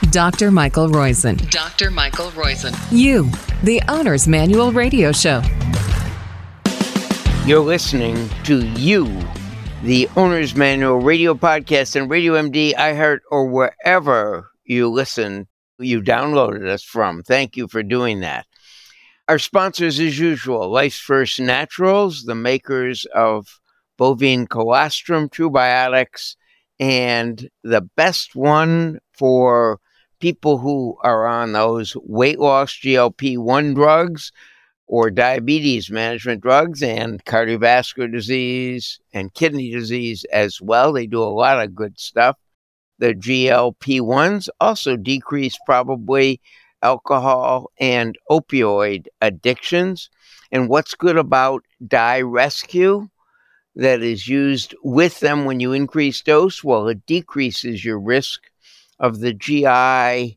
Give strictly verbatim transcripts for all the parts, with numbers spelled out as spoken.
Doctor Michael Roizen. Doctor Michael Roizen. You, the Owner's Manual Radio Show. You're listening to You, the Owner's Manual Radio Podcast and Radio M D, iHeart, or wherever you listen, you downloaded us from. Thank you for doing that. Our sponsors, as usual, Life's First Naturals, the makers of bovine colostrum, TruBiotics, and the best one for people who are on those weight loss G L P one drugs or diabetes management drugs and cardiovascular disease and kidney disease as well. They do a lot of good stuff. The G L P ones also decrease probably alcohol and opioid addictions. And what's good about DiRescue that is used with them when you increase dose? Well, it decreases your risk of the G I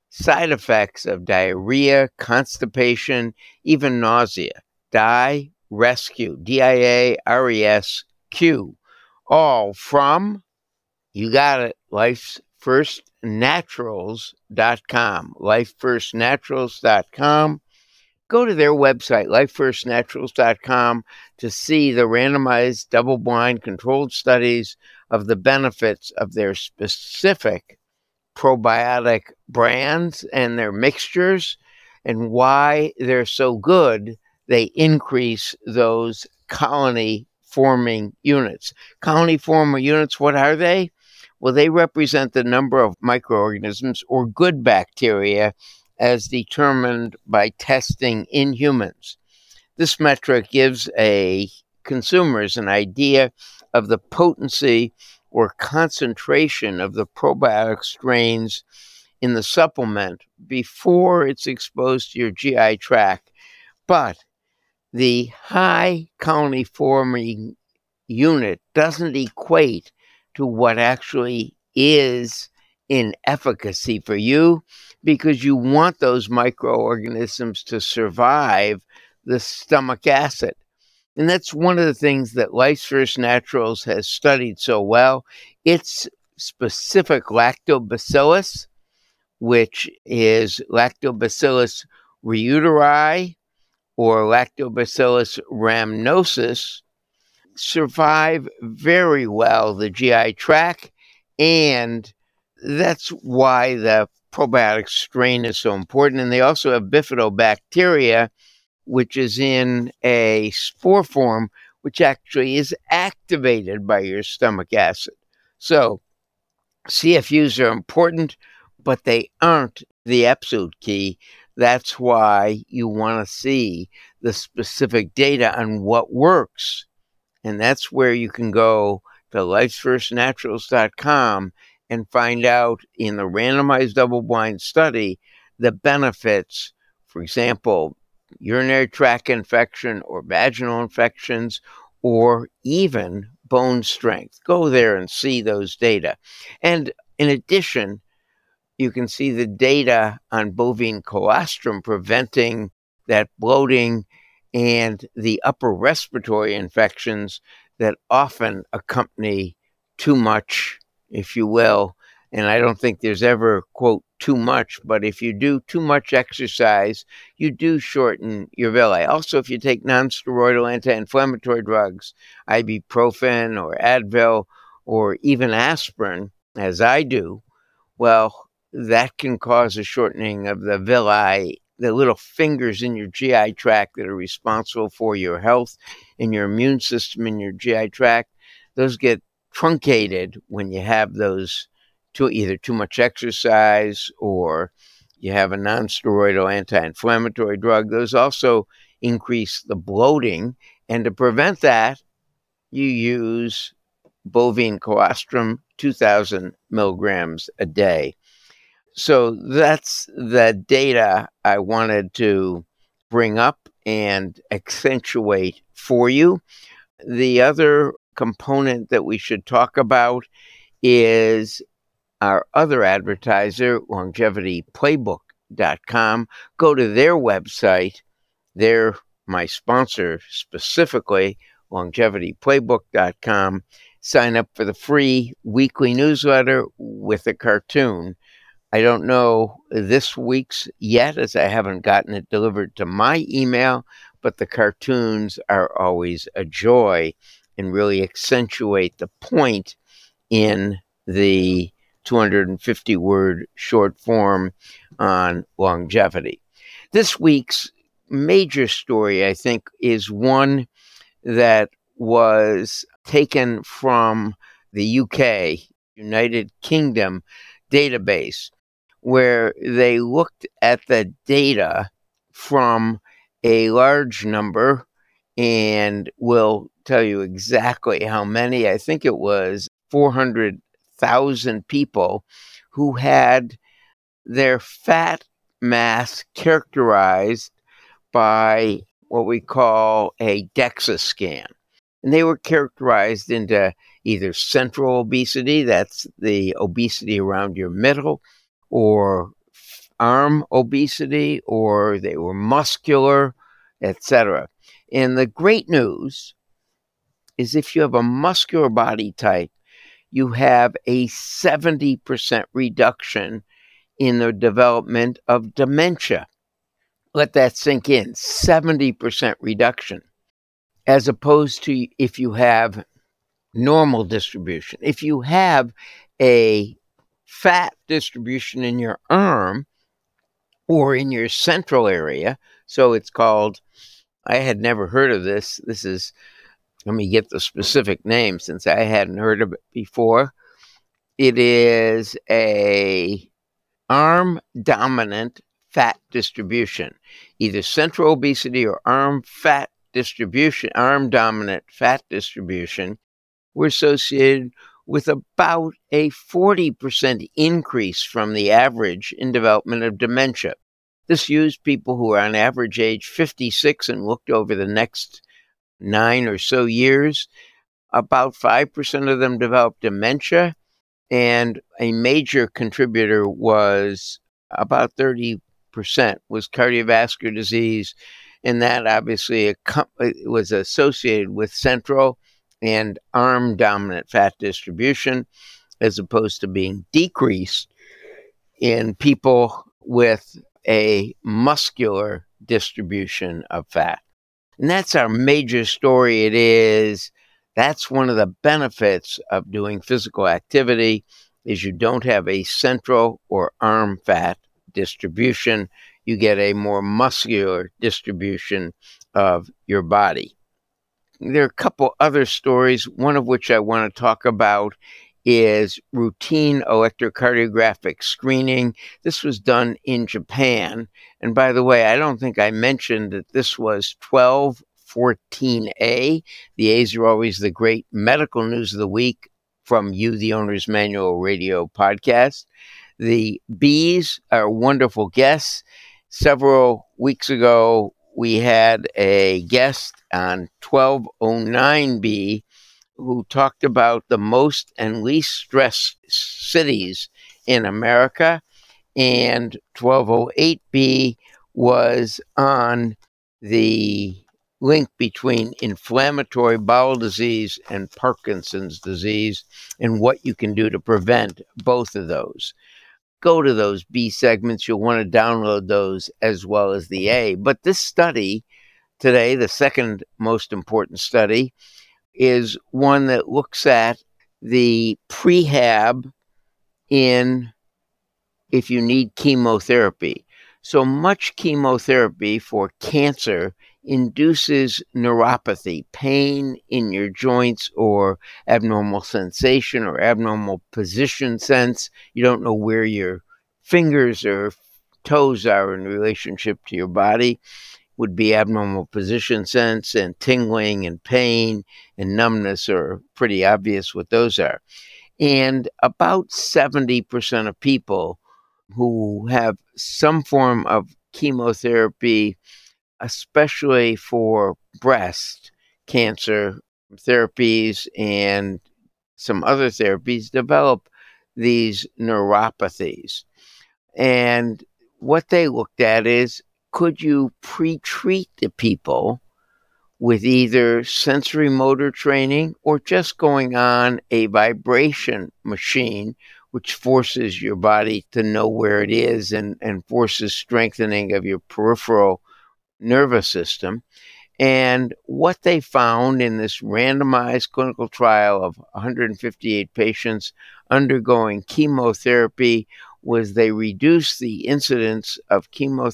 side effects of diarrhea, constipation, even nausea. DiRescue, D I A R E S Q, all from, you got it, lifes first naturals dot com, life first naturals dot com. Go to their website, life first naturals dot com, to see the randomized, double-blind, controlled studies of the benefits of their specific probiotic brands and their mixtures and why they're so good. They increase those colony-forming units. Colony-forming units, what are they? Well, they represent the number of microorganisms or good bacteria as determined by testing in humans. This metric gives a consumers an idea of the potency or concentration of the probiotic strains in the supplement before it's exposed to your G I tract. But the high colony forming unit doesn't equate to what actually is in efficacy for you, because you want those microorganisms to survive the stomach acid. And that's one of the things that Life's First Naturals has studied so well. It's specific lactobacillus, which is Lactobacillus reuteri or Lactobacillus rhamnosus, survive very well the G I tract, and that's why the probiotic strain is so important. And they also have bifidobacteria, which is in a spore form, which actually is activated by your stomach acid. So C F Us are important, but they aren't the absolute key. That's why you want to see the specific data on what works. And that's where you can go to life first naturals dot com and find out in the randomized double-blind study the benefits, for example, urinary tract infection or vaginal infections, or even bone strength. Go there and see those data. And in addition, you can see the data on bovine colostrum preventing that bloating and the upper respiratory infections that often accompany too much, if you will. And I don't think there's ever, quote, too much, but if you do too much exercise, you do shorten your villi. Also, if you take nonsteroidal anti-inflammatory drugs, ibuprofen or Advil, or even aspirin, as I do, well, that can cause a shortening of the villi, the little fingers in your G I tract that are responsible for your health and your immune system in your G I tract. Those get truncated when you have those, too, either too much exercise or you have a nonsteroidal anti-inflammatory drug. Those also increase the bloating. And to prevent that, you use bovine colostrum, two thousand milligrams a day. So that's the data I wanted to bring up and accentuate for you. The other component that we should talk about is our other advertiser, longevity playbook dot com. Go to their website. They're my sponsor specifically, longevity playbook dot com. Sign up for the free weekly newsletter with a cartoon I don't know this week's yet, as I haven't gotten it delivered to my email, but the cartoons are always a joy and really accentuate the point in the two hundred fifty word short form on longevity. This week's major story, I think, is one that was taken from the U K, United Kingdom database, where they looked at the data from a large number, and will tell you exactly how many. I think it was four hundred thousand people who had their fat mass characterized by what we call a DEXA scan. And they were characterized into either central obesity, that's the obesity around your middle, or arm obesity, or they were muscular, et cetera. And the great news is if you have a muscular body type, you have a seventy percent reduction in the development of dementia. Let that sink in, seventy percent reduction, as opposed to if you have normal distribution. If you have a fat distribution in your arm or in your central area, so it's called, I had never heard of this. This is, let me get the specific name since I hadn't heard of it before. It is a arm dominant fat distribution, either central obesity or arm fat distribution, arm dominant fat distribution, were associated with about a forty percent increase from the average in development of dementia. This used people who are on average age fifty-six and looked over the next nine or so years. About five percent of them developed dementia, and a major contributor was about thirty percent was cardiovascular disease, and that obviously was associated with central and arm dominant fat distribution, as opposed to being decreased in people with a muscular distribution of fat. And that's our major story. It is, that's one of the benefits of doing physical activity, is you don't have a central or arm fat distribution. You get a more muscular distribution of your body. There are a couple other stories, one of which I want to talk about is routine electrocardiographic screening. This was done in Japan. And by the way, I don't think I mentioned that this was twelve fourteen A. The A's are always the great medical news of the week from You, the Owner's Manual radio podcast. The B's are wonderful guests. Several weeks ago, we had a guest on twelve oh nine B who talked about the most and least stressed cities in America, and twelve oh eight B was on the link between inflammatory bowel disease and Parkinson's disease and what you can do to prevent both of those. Go to those B segments. You'll want to download those as well as the A. But this study today, the second most important study, is one that looks at the prehab in if you need chemotherapy. So much chemotherapy for cancer induces neuropathy, pain in your joints, or abnormal sensation or abnormal position sense. You don't know where your fingers or toes are in relationship to your body. Would be abnormal position sense, and tingling and pain and numbness are pretty obvious what those are. And about seventy percent of people who have some form of chemotherapy, especially for breast cancer therapies and some other therapies, develop these neuropathies. And what they looked at is, could you pre-treat the people with either sensory motor training or just going on a vibration machine which forces your body to know where it is and, and forces strengthening of your peripheral nervous system. And what they found in this randomized clinical trial of one hundred fifty-eight patients undergoing chemotherapy was they reduced the incidence of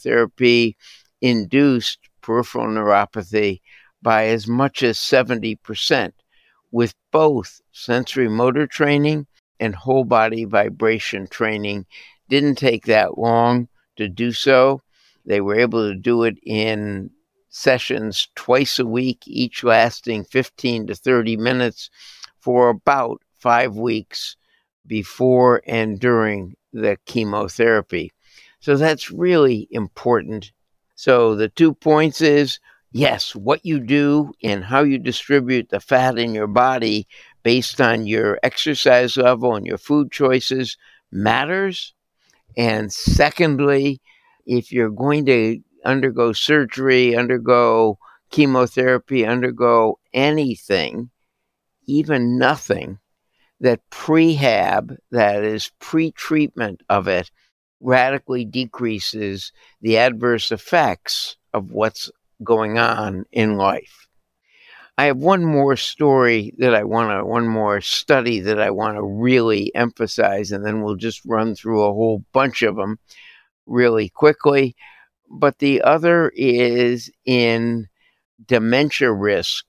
chemotherapy-induced peripheral neuropathy by as much as seventy percent with both sensory motor training and whole body vibration training. Didn't take that long to do so. They were able to do it in sessions twice a week, each lasting fifteen to thirty minutes for about five weeks before and during the chemotherapy. So that's really important. So the two points is, yes, what you do and how you distribute the fat in your body based on your exercise level and your food choices matters. And secondly, if you're going to undergo surgery, undergo chemotherapy, undergo anything, even nothing, that prehab, that is pre-treatment of it, radically decreases the adverse effects of what's going on in life. I have one more story that I want to, one more study that I want to really emphasize, and then we'll just run through a whole bunch of them really quickly. But the other is in dementia risk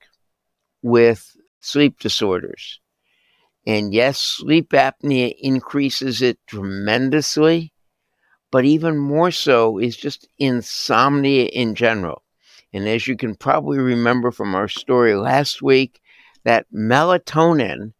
with sleep disorders. And yes, sleep apnea increases it tremendously, but even more so is just insomnia in general. And as you can probably remember from our story last week, that melatonin,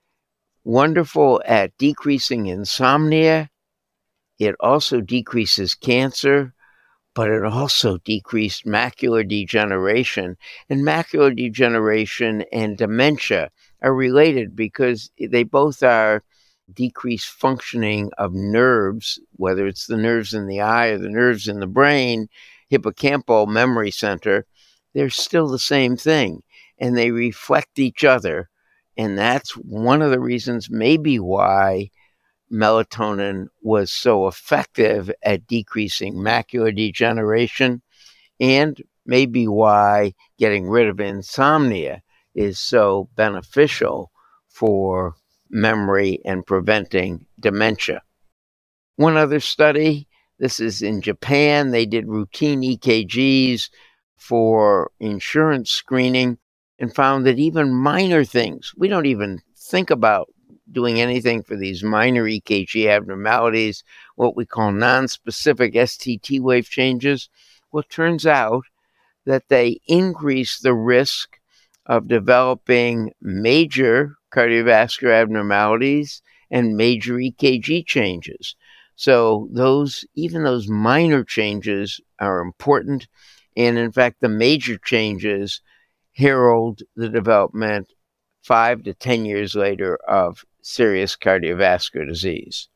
wonderful at decreasing insomnia, it also decreases cancer, but it also decreased macular degeneration. And macular degeneration and dementia are related because they both are decreased functioning of nerves, whether it's the nerves in the eye or the nerves in the brain, hippocampal memory center. They're still the same thing, and they reflect each other. And that's one of the reasons maybe why melatonin was so effective at decreasing macular degeneration, and maybe why getting rid of insomnia is so beneficial for memory and preventing dementia. One other study, this is in Japan, they did routine E K Gs for insurance screening and found that even minor things, we don't even think about doing anything for these minor E K G abnormalities, what we call non-specific S T T wave changes. Well, it turns out that they increase the risk of developing major cardiovascular abnormalities and major E K G changes. So those, even those minor changes are important. And in fact, the major changes herald the development five to ten years later of serious cardiovascular disease.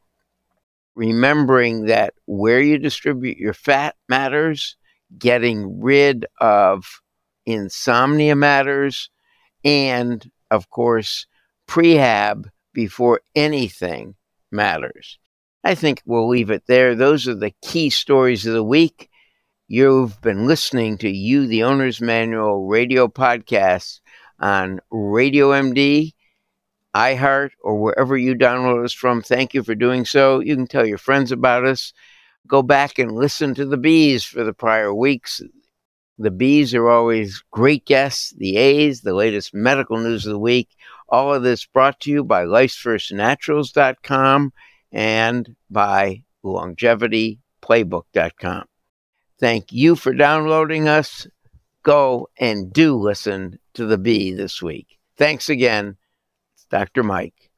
Remembering that where you distribute your fat matters, getting rid of insomnia matters, and of course, prehab before anything matters. I think we'll leave it there. Those are the key stories of the week. You've been listening to You, the Owner's Manual radio podcast on Radio M D, iHeart, or wherever you download us from. Thank you for doing so. You can tell your friends about us. Go back and listen to the B's for the prior weeks. The B's are always great guests. The A's, the latest medical news of the week. All of this brought to you by lifes first naturals dot com and by longevity playbook dot com. Thank you for downloading us. Go and do listen to the B this week. Thanks again. It's Doctor Mike.